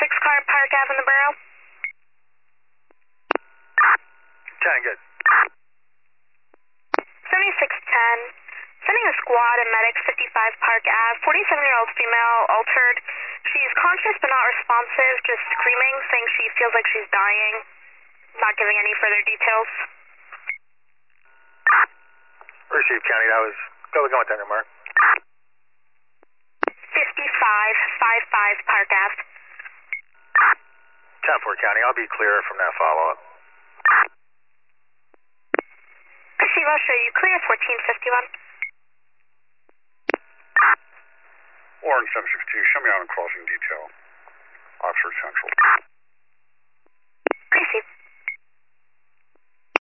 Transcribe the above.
car at Park Ave in the borough. 10, good. 7610. Sending a squad and medics 55 Park Ave. 47-year-old female, altered. She's conscious but not responsive, just screaming, saying she feels like she's dying. Not giving any further details. Received, County. That was... Go with that number. 55 Park Ave. 10-4, County. I'll be clear from that follow-up. Receive, I'll show you clear, 1451. Orange 762, show me out in crossing detail. Oxford Central.